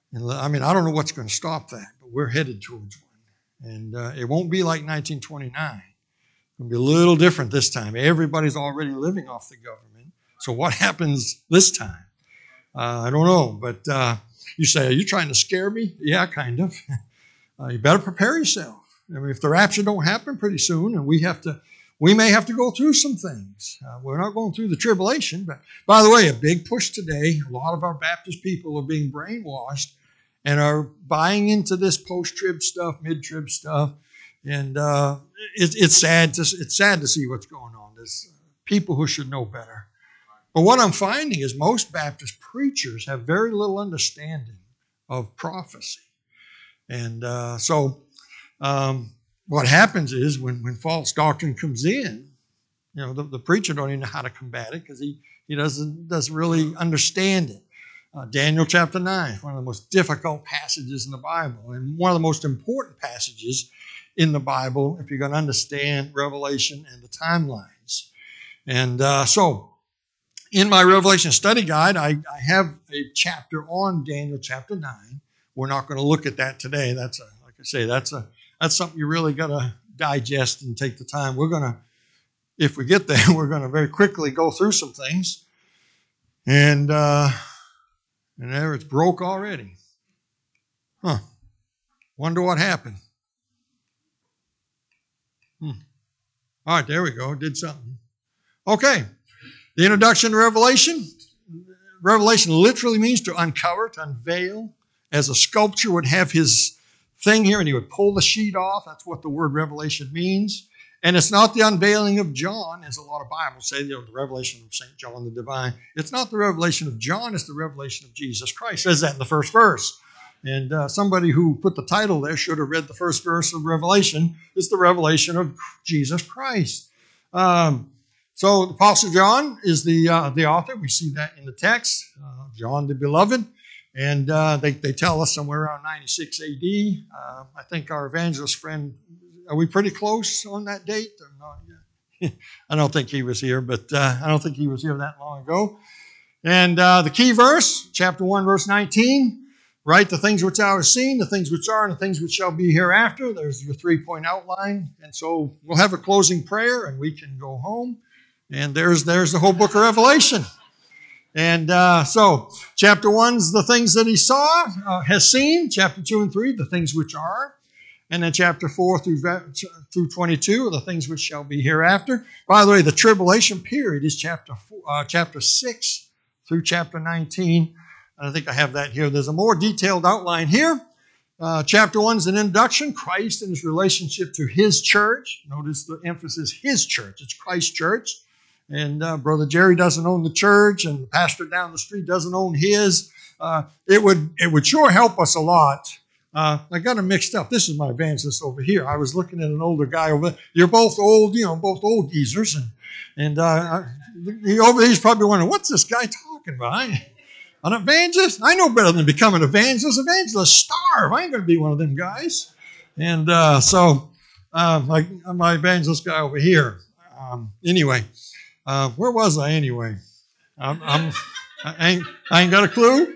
And I mean, I don't know what's going to stop that, but we're headed towards one. And it won't be like 1929. It's going to be a little different this time. Everybody's already living off the government. So what happens this time? I don't know. But you say, are you trying to scare me? Yeah, kind of. You better prepare yourself. I mean, if the rapture don't happen pretty soon, and we may have to go through some things. We're not going through the tribulation, but by the way, a big push today. A lot of our Baptist people are being brainwashed and are buying into this post-trib stuff, mid-trib stuff, and it's sad to see what's going on. There's people who should know better. But what I'm finding is most Baptist preachers have very little understanding of prophecy. And what happens is when false doctrine comes in, the preacher don't even know how to combat it because he doesn't really understand it. Daniel chapter 9 is one of the most difficult passages in the Bible and one of the most important passages in the Bible if you're going to understand Revelation and the timelines. And so in my Revelation study guide, I have a chapter on Daniel chapter 9. We're not going to look at that today. That's something you really got to digest and take the time. We're going to, if we get there, we're going to very quickly go through some things. And there it's broke already. Wonder what happened. All right, there we go. Did something. Okay. The introduction to Revelation. Revelation literally means to uncover, to unveil. As a sculptor would have his thing here and he would pull the sheet off. That's what the word revelation means. And it's not the unveiling of John, as a lot of Bibles say, the revelation of St. John the Divine. It's not the revelation of John, it's the revelation of Jesus Christ. It says that in the first verse. And somebody who put the title there should have read the first verse of Revelation. It's the revelation of Jesus Christ. So the Apostle John is the author. We see that in the text. John the Beloved. And they tell us somewhere around 96 A.D. I think our evangelist friend, are we pretty close on that date? Or not? I don't think he was here, but I don't think he was here that long ago. And the key verse, chapter 1, verse 19, write the things which thou hast seen, the things which are, and the things which shall be hereafter. There's your 3-point outline. And so we'll have a closing prayer, and we can go home. And there's the whole book of Revelation. And so, chapter 1's the things that he saw, has seen. Chapter 2 and 3, the things which are. And then chapter 4 through 22 are the things which shall be hereafter. By the way, the tribulation period is chapter 6 through chapter 19. I think I have that here. There's a more detailed outline here. Chapter 1 is an introduction, Christ and his relationship to his church. Notice the emphasis, his church. It's Christ's church. And Brother Jerry doesn't own the church, and the pastor down the street doesn't own his. It would sure help us a lot. I got them mixed up. This is my evangelist over here. I was looking at an older guy over there. You're both old, both old geezers. And he over there, he's probably wondering, what's this guy talking about? An evangelist? I know better than become an evangelist. Evangelists starve. I ain't going to be one of them guys. And so my evangelist guy over here. Anyway. Where was I anyway? I ain't got a clue.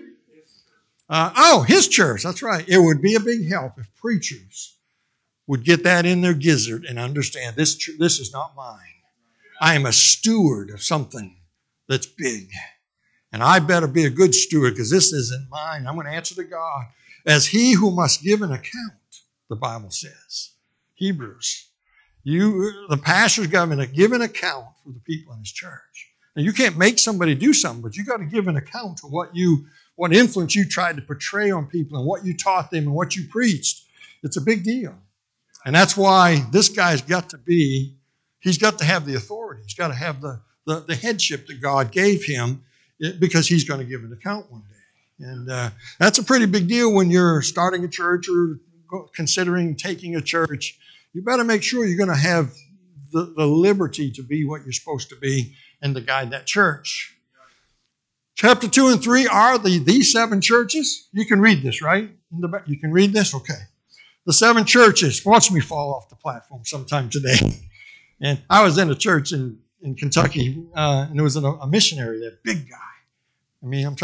His church. That's right. It would be a big help if preachers would get that in their gizzard and understand this is not mine. I am a steward of something that's big. And I better be a good steward because this isn't mine. I'm going to answer to God as he who must give an account, the Bible says. Hebrews. The pastor's got to give an account for the people in his church. Now, you can't make somebody do something, but you got to give an account of what influence you tried to portray on people and what you taught them and what you preached. It's a big deal. And that's why this guy's he's got to have the authority. He's got to have the headship that God gave him because he's going to give an account one day. And that's a pretty big deal when you're starting a church or considering taking a church. You better make sure you're going to have the liberty to be what you're supposed to be and to guide that church. Chapter 2 and 3 are these 7 churches. You can read this, right? You can read this? Okay. The 7 churches. Watch me fall off the platform sometime today. And I was in a church in Kentucky, and there was a missionary there, big guy. I mean, I'm trying to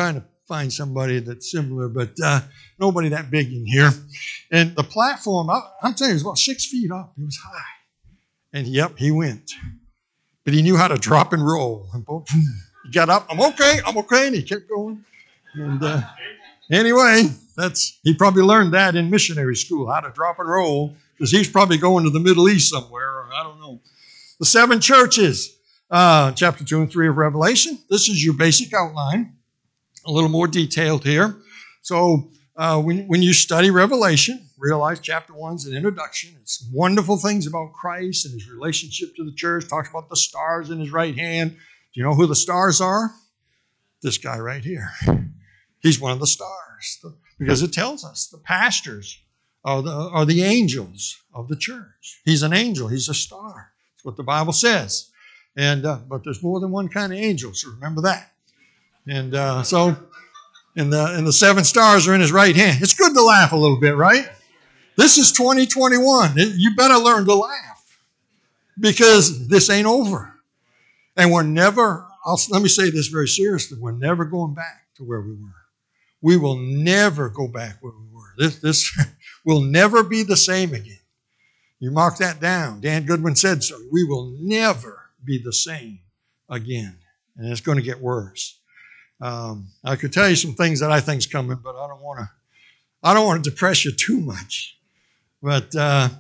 find somebody that's similar, but nobody that big in here. And the platform, I'm telling you, it was about 6 feet up. It was high. And yep, he went. But he knew how to drop and roll. He got up, I'm okay, and he kept going. And anyway, he probably learned that in missionary school, how to drop and roll, because he's probably going to the Middle East somewhere, or I don't know. The 7 churches, chapter 2 and 3 of Revelation. This is your basic outline, a little more detailed here. So when you study Revelation, realize chapter 1 is an introduction. It's wonderful things about Christ and his relationship to the church. Talks about the stars in his right hand. Do you know who the stars are? This guy right here. He's one of the stars, because it tells us the pastors are the angels of the church. He's an angel. He's a star. That's what the Bible says. And but there's more than one kind of angel, so remember that. And so, and the 7 stars are in his right hand. It's good to laugh a little bit, right? This is 2021. You better learn to laugh, because this ain't over. And we're never, let me say this very seriously, we're never going back to where we were. We will never go back where we were. This will never be the same again. You mark that down. Dan Goodwin said so. We will never be the same again. And it's going to get worse. I could tell you some things that I think is coming, but I don't want to depress you too much. But the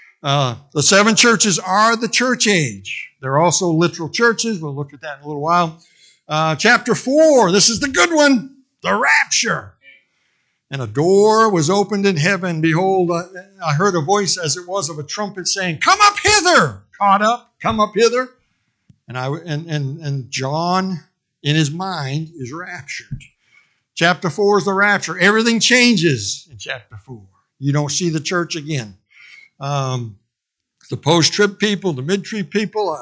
7 churches are the church age. They're also literal churches. We'll look at that in a little while. Chapter 4, this is the good one. The rapture. And a door was opened in heaven. Behold, I heard a voice as it was of a trumpet saying, "Come up hither." Caught up, come up hither. And John, in his mind, is raptured. Chapter 4 is the rapture. Everything changes in chapter 4. You don't see the church again. The post-trib people, the mid-trib people,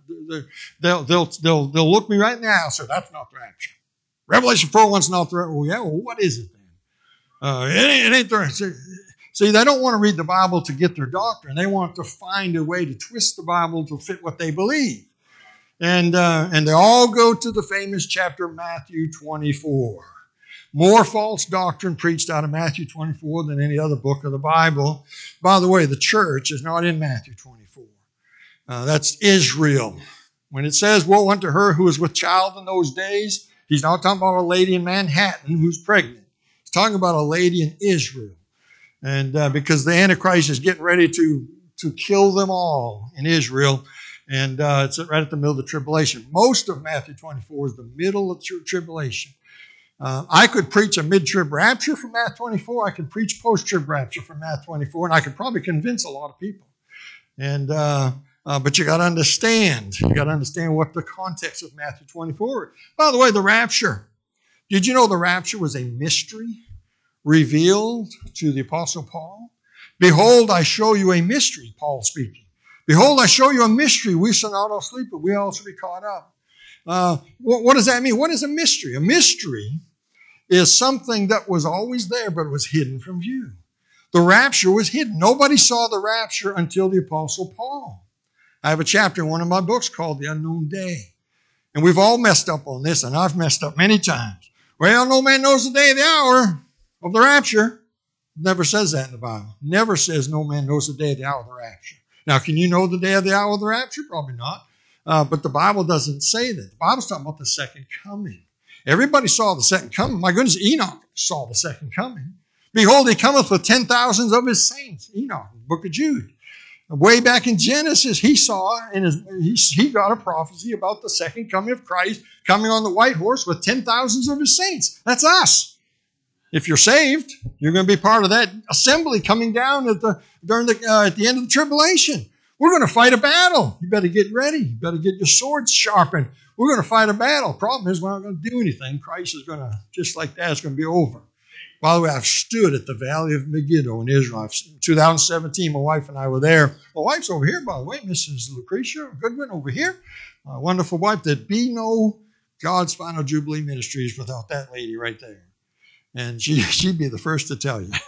they'll look me right now. So that's not the rapture. Revelation 4:1's not the rapture. Well, yeah, well, what is it then? It ain't the rapture. See, they don't want to read the Bible to get their doctrine. They want to find a way to twist the Bible to fit what they believe. And they all go to the famous chapter Matthew 24. More false doctrine preached out of Matthew 24 than any other book of the Bible. By the way, the church is not in Matthew 24. That's Israel. When it says, "Woe unto her who is with child in those days," he's not talking about a lady in Manhattan who's pregnant. He's talking about a lady in Israel. And because the Antichrist is getting ready to kill them all in Israel. And it's right at the middle of the tribulation. Most of Matthew 24 is the middle of tribulation. I could preach a mid-trib rapture from Matthew 24. I could preach post-trib rapture from Matthew 24. And I could probably convince a lot of people. And but you got to understand. You got to understand what the context of Matthew 24 is. By the way, the rapture. Did you know the rapture was a mystery revealed to the Apostle Paul? "Behold, I show you a mystery," Paul speaking. "Behold, I show you a mystery. We shall not all sleep, but we all shall be caught up." What does that mean? What is a mystery? A mystery is something that was always there, but was hidden from view. The rapture was hidden. Nobody saw the rapture until the Apostle Paul. I have a chapter in one of my books called The Unknown Day. And we've all messed up on this, and I've messed up many times. Well, no man knows the day or the hour of the rapture. Never says that in the Bible. Never says no man knows the day or the hour of the rapture. Now, can you know the day or the hour of the rapture? Probably not. But the Bible doesn't say that. The Bible's talking about the second coming. Everybody saw the second coming. My goodness, Enoch saw the second coming. "Behold, he cometh with 10,000s of his saints." Enoch, the book of Jude. Way back in Genesis, he saw, and he got a prophecy about the second coming of Christ, coming on the white horse with 10,000s of his saints. That's us. If you're saved, you're going to be part of that assembly coming down at the end of the tribulation. We're going to fight a battle. You better get ready. You better get your swords sharpened. We're going to fight a battle. Problem is, we're not going to do anything. Christ is going to, just like that, it's going to be over. By the way, I've stood at the Valley of Megiddo in Israel. In 2017, my wife and I were there. My wife's over here, by the way, Mrs. Lucretia Goodwin over here. A wonderful wife. There'd be no God's Final Jubilee Ministries without that lady right there. And she'd be the first to tell you.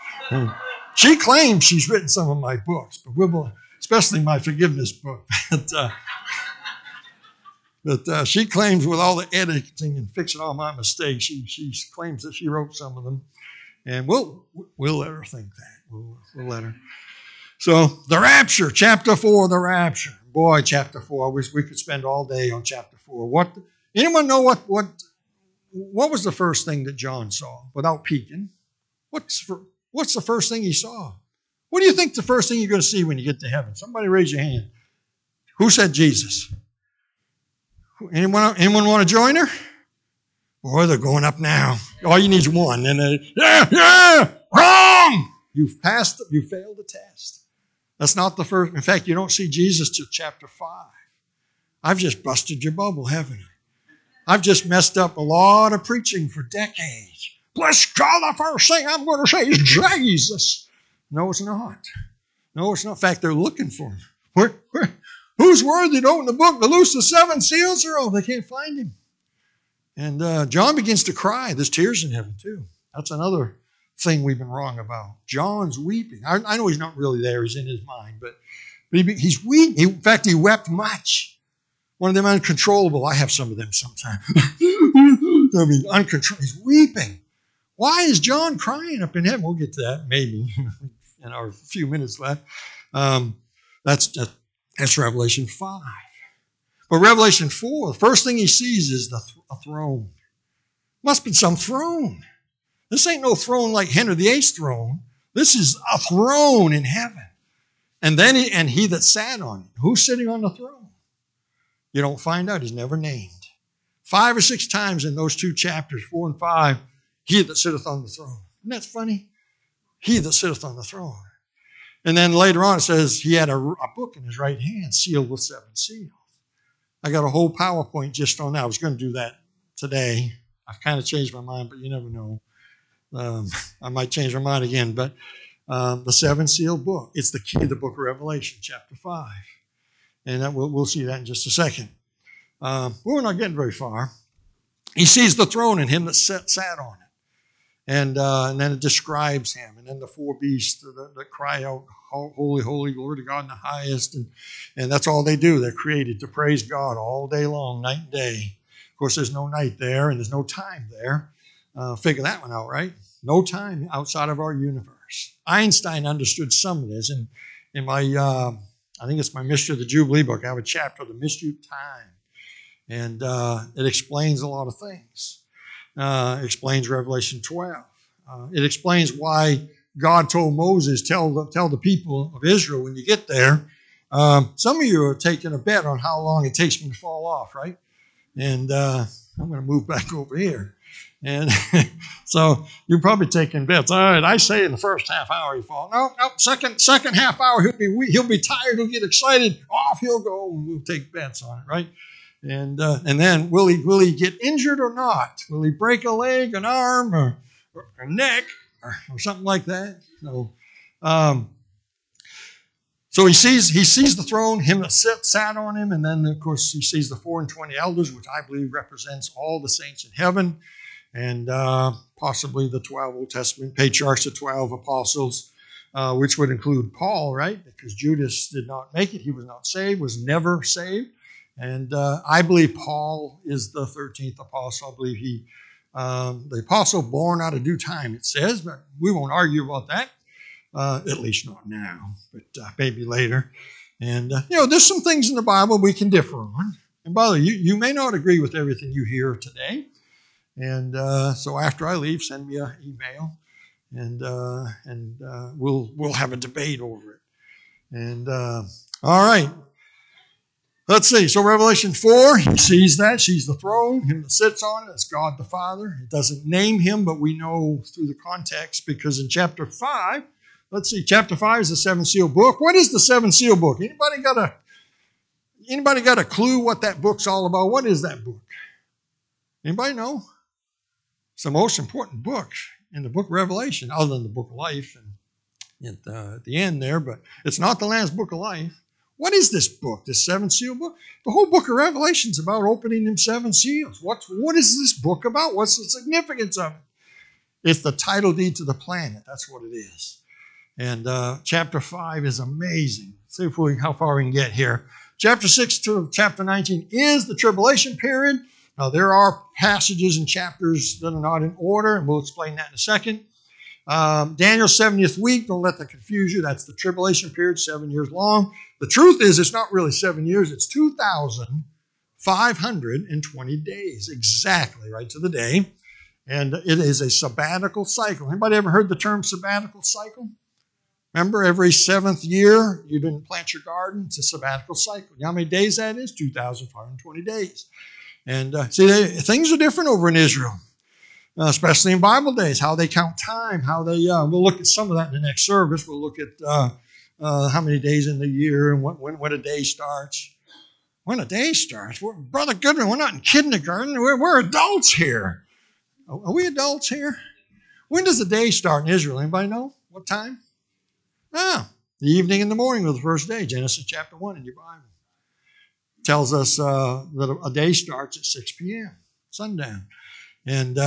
She claims she's written some of my books, but especially my forgiveness book. But she claims with all the editing and fixing all my mistakes, she claims that she wrote some of them. And we'll let her think that. We'll let her. So the rapture, chapter 4, the rapture. Boy, chapter 4. I wish we could spend all day on chapter 4. Anyone know what was the first thing that John saw without peeking? What's the first thing he saw? What do you think the first thing you're going to see when you get to heaven? Somebody raise your hand. Who said Jesus? Anyone want to join her? Boy, they're going up now. All you need is one. And wrong! You've passed, you failed the test. That's not the first. In fact, you don't see Jesus till chapter 5. I've just busted your bubble, haven't I? I've just messed up a lot of preaching for decades. Bless God, the first thing I'm going to say is Jesus. No, it's not. No, it's not. In fact, they're looking for him. Who's worthy to open the book, to loose the 7 seals? Oh, they can't find him. And John begins to cry. There's tears in heaven, too. That's another thing we've been wrong about. John's weeping. I know he's not really there. He's in his mind. But he's weeping. In fact, he wept much. One of them uncontrollable. I have some of them sometimes. I mean, uncontrollable. He's weeping. Why is John crying up in heaven? We'll get to that maybe in our few minutes left. That's Revelation 5. But Revelation 4, the first thing he sees is a throne. Must be some throne. This ain't no throne like Henry VIII's throne. This is a throne in heaven. And then he that sat on it. Who's sitting on the throne? You don't find out. He's never named. 5 or 6 times in those 2 chapters, 4 and 5, he that sitteth on the throne. Isn't that funny? He that sitteth on the throne. And then later on it says he had a book in his right hand sealed with 7 seals. I got a whole PowerPoint just on that. I was going to do that today. I've kind of changed my mind, but you never know. I might change my mind again. But the 7 sealed book, it's the key to the book of Revelation, chapter 5. And we'll see that in just a second. We're not getting very far. He sees the throne and him that sat on it. And then it describes him. And then the 4 beasts that cry out, holy, holy, glory to God in the highest. And that's all they do. They're created to praise God all day long, night and day. Of course, there's no night there and there's no time there. Figure that one out, right? No time outside of our universe. Einstein understood some of this. And in my, I think it's my Mystery of the Jubilee book, I have a chapter, The Mystery of Time. And it explains a lot of things. It explains Revelation 12. It explains why God told Moses, tell the people of Israel when you get there. Some of you are taking a bet on how long it takes me to fall off, right? And I'm going to move back over here. And so you're probably taking bets. All right, I say in the first half hour he falls. No, second half hour he'll be tired, he'll get excited, off he'll go, and we'll take bets on it, right? And then will he get injured or not? Will he break a leg, an arm, or a neck, or something like that? So he sees the throne, him that sat on him, and then of course he sees the 24 elders, which I believe represents all the saints in heaven, and possibly the 12 Old Testament patriarchs, the 12 apostles, which would include Paul, right? Because Judas did not make it; he was not saved, was never saved. And I believe Paul is the 13th apostle. I believe the apostle born out of due time, it says, but we won't argue about that, at least not now, but maybe later. And, there's some things in the Bible we can differ on. And by the way, you may not agree with everything you hear today. And so after I leave, send me an email, and we'll have a debate over it. And all right. Let's see. So Revelation 4, he sees the throne, him that sits on it. It's God the Father. It doesn't name him, but we know through the context because in chapter 5, let's see, chapter 5 is the 7 seal book. What is the 7 seal book? Anybody got a clue what that book's all about? What is that book? Anybody know? It's the most important book in the book of Revelation, other than the book of life and at the end there, but it's not the Lamb's book of life. What is this book, this 7 seal book? The whole book of Revelation is about opening them 7 seals. What is this book about? What's the significance of it? It's the title deed to the planet. That's what it is. And chapter 5 is amazing. Let's see how far we can get here. Chapter 6 to chapter 19 is the tribulation period. Now, there are passages and chapters that are not in order, and we'll explain that in a second. Daniel's 70th week, don't let that confuse you. That's the tribulation period, 7 years long. The truth is, it's not really 7 years. It's 2,520 days, exactly, right to the day. And it is a sabbatical cycle. Anybody ever heard the term sabbatical cycle? Remember, every 7th year, you didn't plant your garden. It's a sabbatical cycle. You know how many days that is? 2,520 days. And things are different over in Israel. Especially in Bible days, how they count time, how they, we'll look at some of that in the next service. We'll look at how many days in the year and when a day starts. When a day starts? Brother Goodman, we're not in kindergarten. We're adults here. Are we adults here? When does the day start in Israel? Anybody know? What time? The evening and the morning of the first day. Genesis chapter 1 in your Bible. Tells us that a day starts at 6 p.m., sundown. And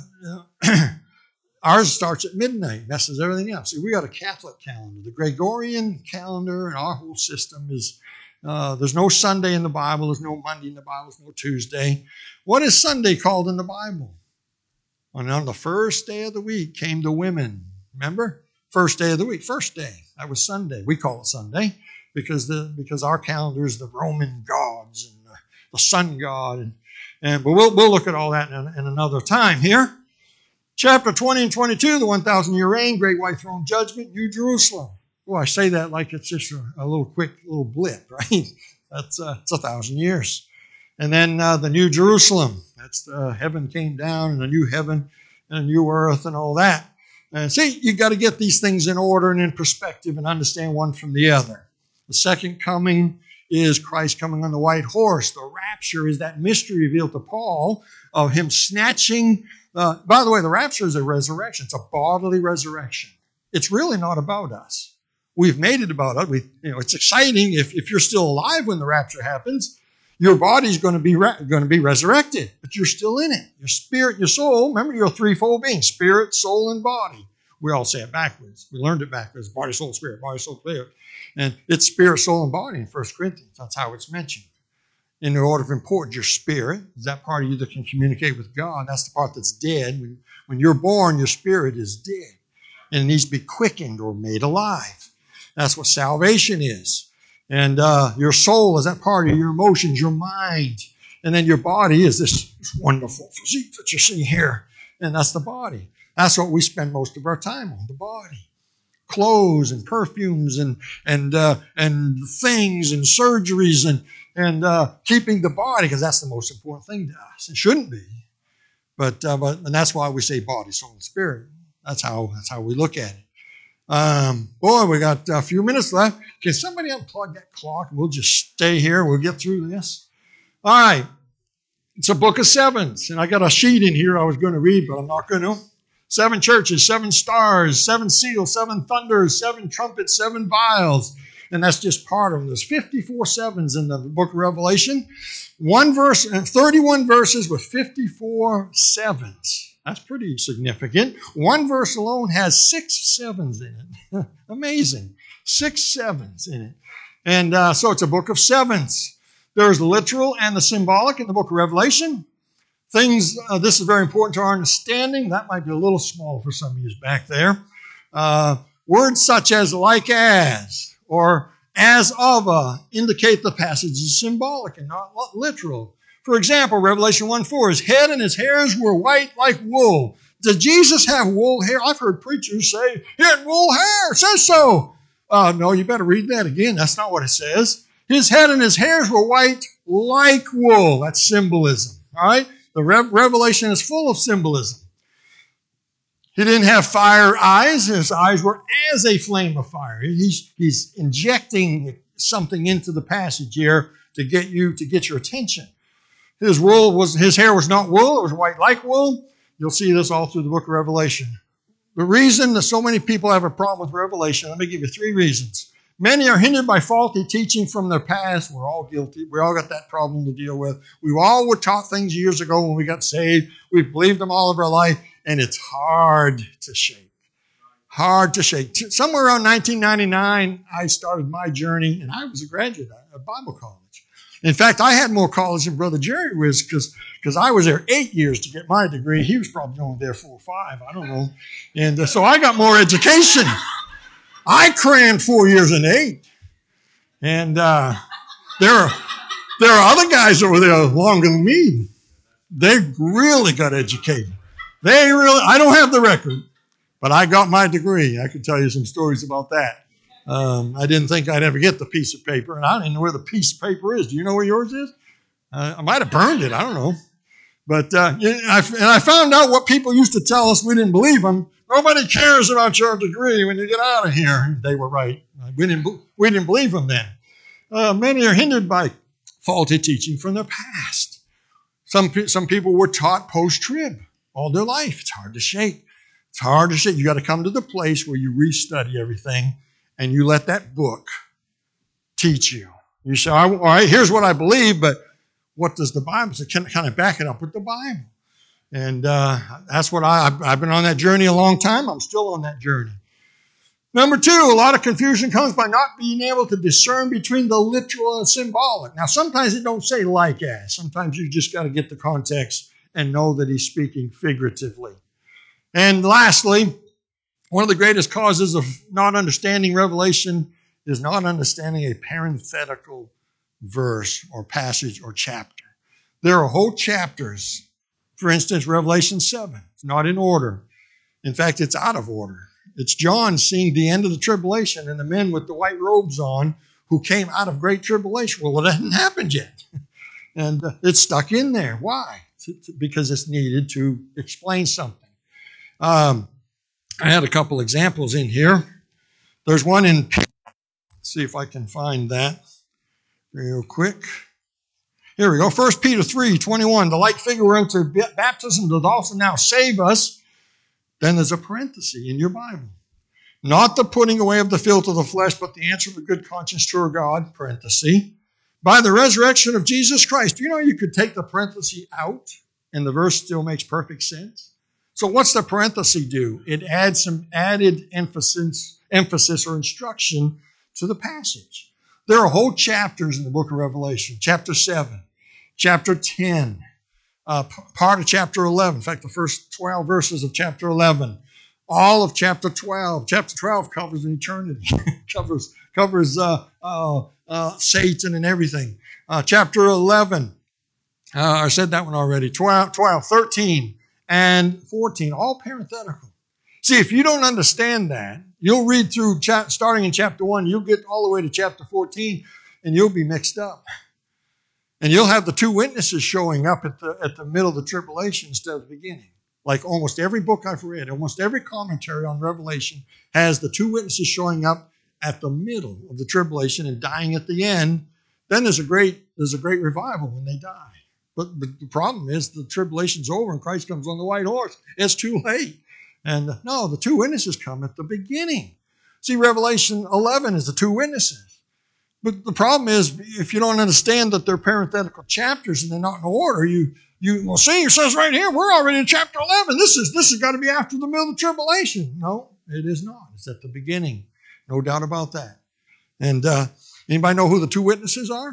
ours starts at midnight, messes everything up. See, we got a Catholic calendar. The Gregorian calendar and our whole system is, there's no Sunday in the Bible, there's no Monday in the Bible, there's no Tuesday. What is Sunday called in the Bible? And on the first day of the week came the women. Remember? First day of the week, first day. That was Sunday. We call it Sunday because our calendar is the Roman gods and the sun god. But we'll look at all that in another time here. Chapter 20 and 22, the 1,000-year reign, great white throne judgment, New Jerusalem. Well, I say that like it's just a little quick little blip, right? It's 1,000 years. And then the New Jerusalem. That's heaven came down and a new heaven and a new earth and all that. And see, you got to get these things in order and in perspective and understand one from the other. The second coming is Christ coming on the white horse. The rapture is that mystery revealed to Paul of him snatching. By the way, the rapture is a resurrection. It's a bodily resurrection. It's really not about us. We've made it about us. It's exciting if you're still alive when the rapture happens. Your body's going to be resurrected, but you're still in it. Your spirit, your soul. Remember, you're a threefold being: spirit, soul, and body. We all say it backwards. We learned it backwards: body, soul, spirit, body, soul, spirit. And it's spirit, soul, and body in 1 Corinthians. That's how it's mentioned. In the order of importance, your spirit is that part of you that can communicate with God. That's the part that's dead. When you're born, your spirit is dead. And it needs to be quickened or made alive. That's what salvation is. And your soul is that part of your emotions, your mind. And then your body is this wonderful physique that you see here. And that's the body. That's what we spend most of our time on, the body. Clothes and perfumes and things and surgeries and keeping the body, because that's the most important thing to us. It shouldn't be, but that's why we say body, soul, and spirit. That's how we look at it. Boy, we got a few minutes left. Can somebody unplug that clock? We'll just stay here. We'll get through this. All right, it's a book of sevens, and I got a sheet in here I was going to read, but I'm not going to. 7 churches, 7 stars, 7 seals, 7 thunders, 7 trumpets, 7 vials. And that's just part of them. There's 54 sevens in the book of Revelation. 1 verse and 31 verses with 54 sevens. That's pretty significant. 1 verse alone has 6 sevens in it. Amazing. 6 sevens in it. And so it's a book of sevens. There's literal and the symbolic in the book of Revelation. Things, this is very important to our understanding. That might be a little small for some of you back there. Words such as like as or as of indicate the passage is symbolic and not literal. For example, Revelation 1:4, his head and his hairs were white like wool. Did Jesus have wool hair? I've heard preachers say he had wool hair. It says so. No, you better read that again. That's not what it says. His head and his hairs were white like wool. That's symbolism. All right? The Revelation is full of symbolism. He didn't have fire eyes. His eyes were as a flame of fire. He's injecting something into the passage here to get your attention. His hair was not wool. It was white like wool. You'll see this all through the book of Revelation. The reason that so many people have a problem with Revelation, let me give you 3 reasons. Many are hindered by faulty teaching from their past. We're all guilty. We all got that problem to deal with. We all were taught things years ago when we got saved. We've believed them all of our life, and it's hard to shake. hard to shake. Somewhere around 1999, I started my journey, and I was a graduate at Bible college. In fact, I had more college than Brother Jerry was because I was there 8 years to get my degree. He was probably only there 4 or 5. I don't know. And so I got more education. I crammed 4 years and 8. And there are other guys over there longer than me. They really got educated. I don't have the record, but I got my degree. I could tell you some stories about that. I didn't think I'd ever get the piece of paper, and I don't even know where the piece of paper is. Do you know where yours is? I might have burned it. I don't know. But I found out what people used to tell us. We didn't believe them. Nobody cares about your degree when you get out of here. They were right. We didn't believe them then. Many are hindered by faulty teaching from the past. Some people were taught post-trib all their life. It's hard to shake. It's hard to shake. You got to come to the place where you restudy everything and you let that book teach you. You say, all right, here's what I believe, but what does the Bible say? Kind of back it up with the Bible. And that's what I've been on that journey a long time. I'm still on that journey. Number 2, a lot of confusion comes by not being able to discern between the literal and symbolic. Now, sometimes it don't say like as. Sometimes you just got to get the context and know that he's speaking figuratively. And lastly, one of the greatest causes of not understanding Revelation is not understanding a parenthetical verse or passage or chapter. There are whole chapters. For instance, Revelation 7. It's not in order. In fact, it's out of order. It's John seeing the end of the tribulation and the men with the white robes on who came out of great tribulation. Well, it hasn't happened yet. And it's stuck in there. Why? Because it's needed to explain something. I had a couple examples in here. There's one in, let's see if I can find that real quick. Here we go. 1 Peter 3:21. The like figure were unto baptism doth also now save us. Then there's a parenthesis in your Bible. Not the putting away of the filth of the flesh, but the answer of a good conscience to our God, parenthesis, by the resurrection of Jesus Christ. You know you could take the parenthesis out and the verse still makes perfect sense? So what's the parenthesis do? It adds some added emphasis or instruction to the passage. There are whole chapters in the book of Revelation. Chapter 7, chapter 10, part of chapter 11. In fact, the first 12 verses of chapter 11. All of chapter 12. Chapter 12 covers eternity. covers Satan and everything. Chapter 11. I said that one already. 12, 13, and 14. All parenthetical. See, if you don't understand that, you'll read through, starting in chapter 1, you'll get all the way to chapter 14, and you'll be mixed up. And you'll have the two witnesses showing up at the middle of the tribulation instead of the beginning. Like almost every book I've read, almost every commentary on Revelation has the two witnesses showing up at the middle of the tribulation and dying at the end. Then there's a great revival when they die. But the problem is the tribulation's over and Christ comes on the white horse. It's too late. And no, the two witnesses come at the beginning. See, Revelation 11 is the two witnesses. But the problem is, if you don't understand that they're parenthetical chapters and they're not in order, you well, see, it says right here, we're already in chapter 11. This has got to be after the middle of the tribulation. No, it is not. It's at the beginning. No doubt about that. And anybody know who the two witnesses are?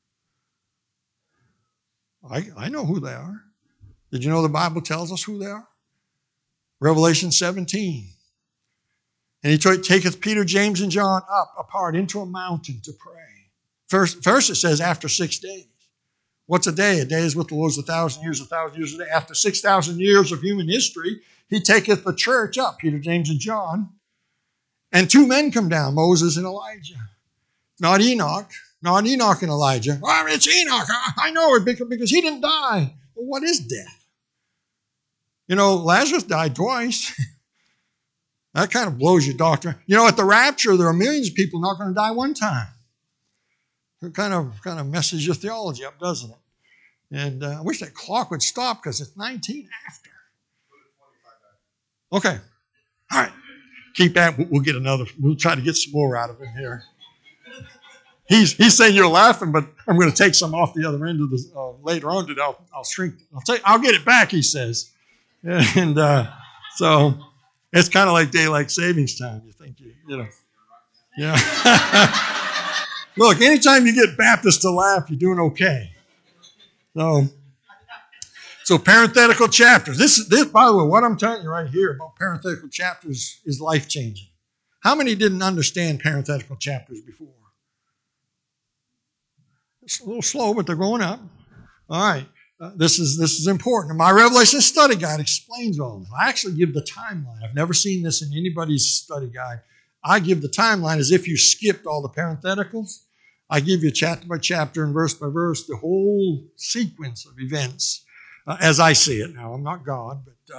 I know who they are. Did you know the Bible tells us who they are? Revelation 17. And he taketh Peter, James, and John up apart into a mountain to pray. First it says after 6 days. What's a day? A day is with the Lord 1,000 years, 1,000 years a day. After 6,000 years of human history, he taketh the church up, Peter, James, and John. And two men come down, Moses and Elijah. Not Enoch and Elijah. Well, it's Enoch. I know it because he didn't die. Well, what is death? You know, Lazarus died twice. That kind of blows your doctrine. You know, at the rapture, there are millions of people not going to die one time. It kind of messes your theology up, doesn't it? And I wish that clock would stop because it's 19 after. Okay. All right. Keep that. We'll get another. We'll try to get some more out of him here. He's saying you're laughing, but I'm going to take some off the other end of this later on. Today. I'll shrink. I'll get it back. He says, and so It's kind of like daylight savings time. You think you know. Yeah. Look, anytime you get Baptists to laugh, you're doing okay. So parenthetical chapters. This, by the way, what I'm telling you right here about parenthetical chapters is life-changing. How many didn't understand parenthetical chapters before? It's a little slow, but they're going up. All right. This is important. My Revelation study guide explains all this. I actually give the timeline. I've never seen this in anybody's study guide. I give the timeline as if you skipped all the parentheticals. I give you chapter by chapter and verse by verse the whole sequence of events as I see it. Now, I'm not God, but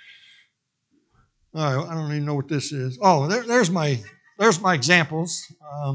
I don't even know what this is. Oh, there's my examples.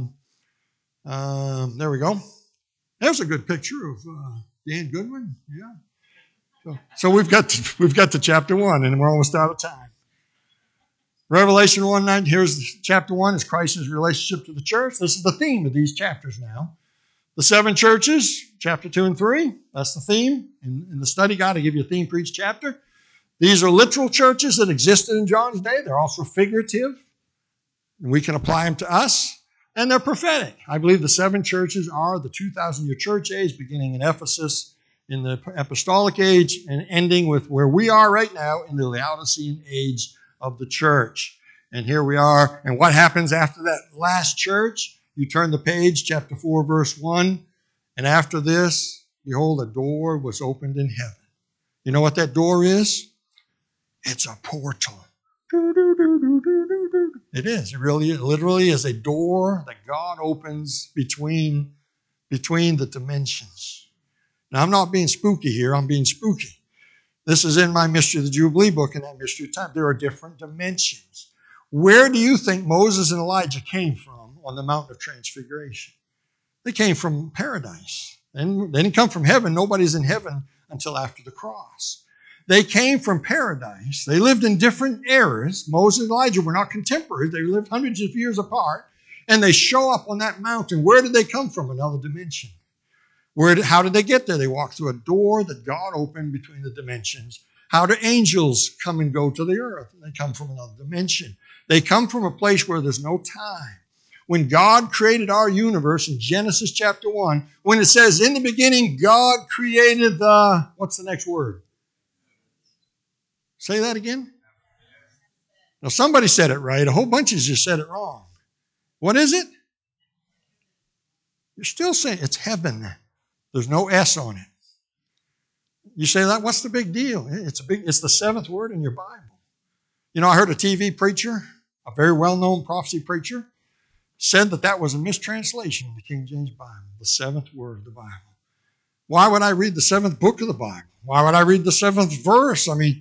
There we go. There's a good picture of Dan Goodwin. Yeah. So we've got to chapter 1, and we're almost out of time. Revelation 1:9. Here's chapter 1 is Christ's relationship to the church. This is the theme of these chapters now. The 7 churches, chapter 2 and 3. That's the theme. In the study guide, I give you a theme for each chapter. These are literal churches that existed in John's day. They're also figurative, and we can apply them to us. And they're prophetic. I believe the 7 churches are the 2,000-year church age, beginning in Ephesus in the apostolic age and ending with where we are right now in the Laodicean age of the church. And here we are. And what happens after that last church? You turn the page, chapter 4, verse 1. And after this, behold, a door was opened in heaven. You know what that door is? It's a portal. It is. It literally is a door that God opens between the dimensions. Now, I'm not being spooky here. I'm being spooky. This is in my Mystery of the Jubilee book and that Mystery of Time. There are different dimensions. Where do you think Moses and Elijah came from on the Mountain of Transfiguration? They came from paradise. And they didn't come from heaven. Nobody's in heaven until after the cross. They came from paradise. They lived in different eras. Moses and Elijah were not contemporaries. They lived hundreds of years apart. And they show up on that mountain. Where did they come from? Another dimension. How did they get there? They walked through a door that God opened between the dimensions. How do angels come and go to the earth? They come from another dimension. They come from a place where there's no time. When God created our universe in Genesis chapter 1, when it says, in the beginning, God created what's the next word? Say that again. Now, somebody said it right. A whole bunch of you said it wrong. What is it? You're still saying it's heaven. There's no S on it. You say that, what's the big deal? It's the 7th word in your Bible. You know, I heard a TV preacher, a very well-known prophecy preacher, said that was a mistranslation of the King James Bible, the 7th word of the Bible. Why would I read the 7th book of the Bible? Why would I read the 7th verse? I mean,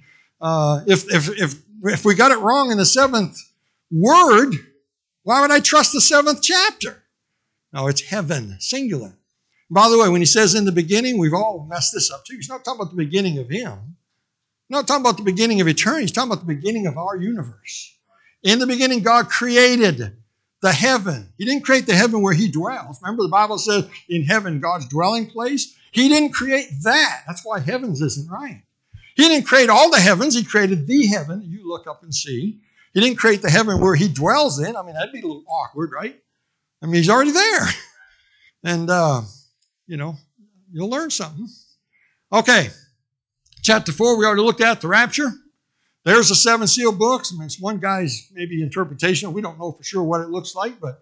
if we got it wrong in the 7th word, why would I trust the 7th chapter? No, it's heaven, singular. By the way, when he says in the beginning, we've all messed this up too. He's not talking about the beginning of him. He's not talking about the beginning of eternity. He's talking about the beginning of our universe. In the beginning, God created the heaven. He didn't create the heaven where he dwells. Remember, the Bible says in heaven, God's dwelling place. He didn't create that. That's why heavens isn't right. He didn't create all the heavens. He created the heaven that you look up and see. He didn't create the heaven where he dwells in. I mean, that'd be a little awkward, right? I mean, he's already there. And, you'll learn something. Okay. Chapter 4, we already looked at the rapture. There's the 7 sealed books. I mean, it's one guy's maybe interpretation. We don't know for sure what it looks like, but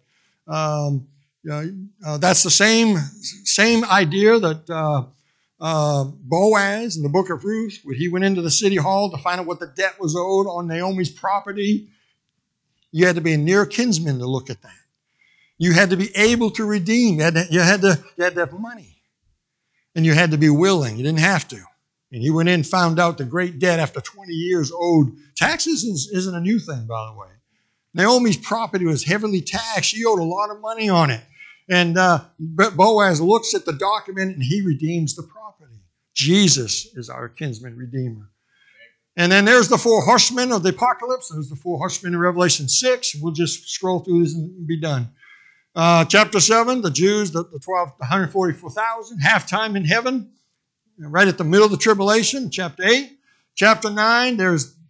that's the same idea that Boaz in the book of Ruth, when he went into the city hall to find out what the debt was owed on Naomi's property, you had to be a near kinsman to look at that. You had to be able to redeem. You had to have money. And you had to be willing. You didn't have to. And he went in and found out the great debt after 20 years owed. Taxes isn't a new thing, by the way. Naomi's property was heavily taxed. She owed a lot of money on it. And Boaz looks at the document and he redeems the property. Jesus is our kinsman redeemer. And then there's the 4 horsemen of the apocalypse. There's the 4 horsemen in Revelation 6. We'll just scroll through this and be done. Chapter 7, the Jews, the 144,000, halftime in heaven, right at the middle of the tribulation. Chapter 8. Chapter 9, there's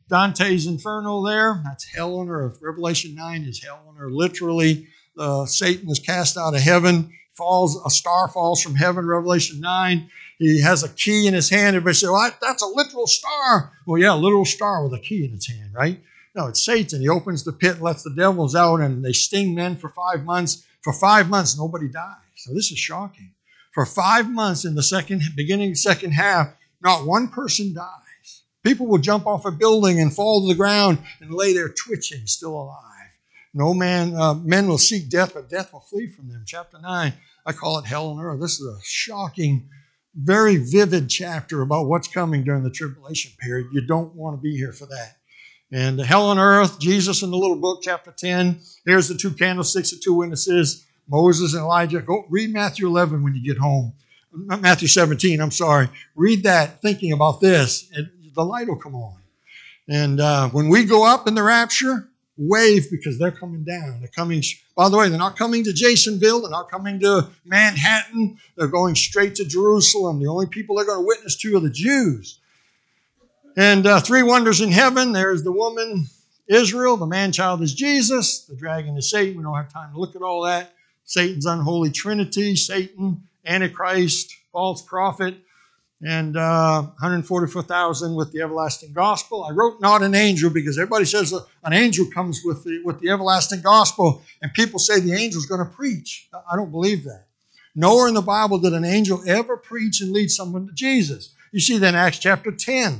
Dante's Inferno there. That's hell on earth. Revelation 9 is hell on earth. Literally, Satan is cast out of heaven. A star falls from heaven, Revelation 9. He has a key in his hand. Everybody says, well, that's a literal star. Well, yeah, a literal star with a key in its hand, right? No, it's Satan. He opens the pit, lets the devils out, and they sting men for 5 months. For 5 months, nobody dies. So this is shocking. For 5 months in the beginning second half, not one person dies. People will jump off a building and fall to the ground and lay there twitching, still alive. No men will seek death, but death will flee from them. Chapter 9, I call it hell on earth. This is a shocking, very vivid chapter about what's coming during the tribulation period. You don't want to be here for that. And hell on earth, Jesus in the little book, chapter 10. Here's the 2 candlesticks, the 2 witnesses, Moses and Elijah. Go read Matthew 11 when you get home. Not Matthew 17, I'm sorry. Read that thinking about this. The light will come on. And when we go up in the rapture, wave because they're coming down. They're coming, by the way, they're not coming to Jasonville. They're not coming to Manhattan. They're going straight to Jerusalem. The only people they're going to witness to are the Jews. And 3 wonders in heaven. There's the woman, Israel. The man-child is Jesus. The dragon is Satan. We don't have time to look at all that. Satan's unholy trinity, Satan, Antichrist, false prophet, and 144,000 with the everlasting gospel. I wrote not an angel because everybody says an angel comes with the everlasting gospel, and people say the angel's going to preach. I don't believe that. Nowhere in the Bible did an angel ever preach and lead someone to Jesus. You see that in Acts chapter 10.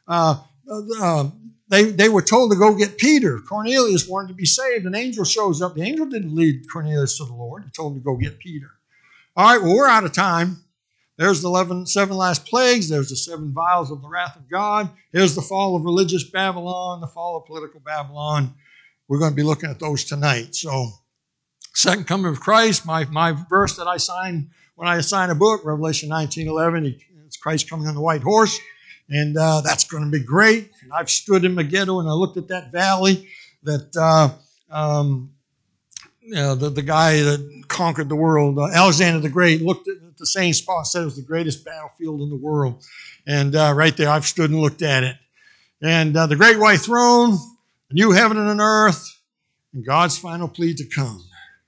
They were told to go get Peter. Cornelius wanted to be saved. An angel shows up. The angel didn't lead Cornelius to the Lord. He told him to go get Peter. All right, well, we're out of time. There's the 7 last plagues. There's the 7 vials of the wrath of God. Here's the fall of religious Babylon, the fall of political Babylon. We're going to be looking at those tonight. So, second coming of Christ, my verse that I sign when I sign a book, Revelation 19:11, it's Christ coming on the white horse. And that's going to be great. And I've stood in Megiddo and I looked at that valley that the guy that conquered the world, Alexander the Great, looked at the same spot and said it was the greatest battlefield in the world. And right there, I've stood and looked at it. And the great white throne, the new heaven and an earth, and God's final plea to come.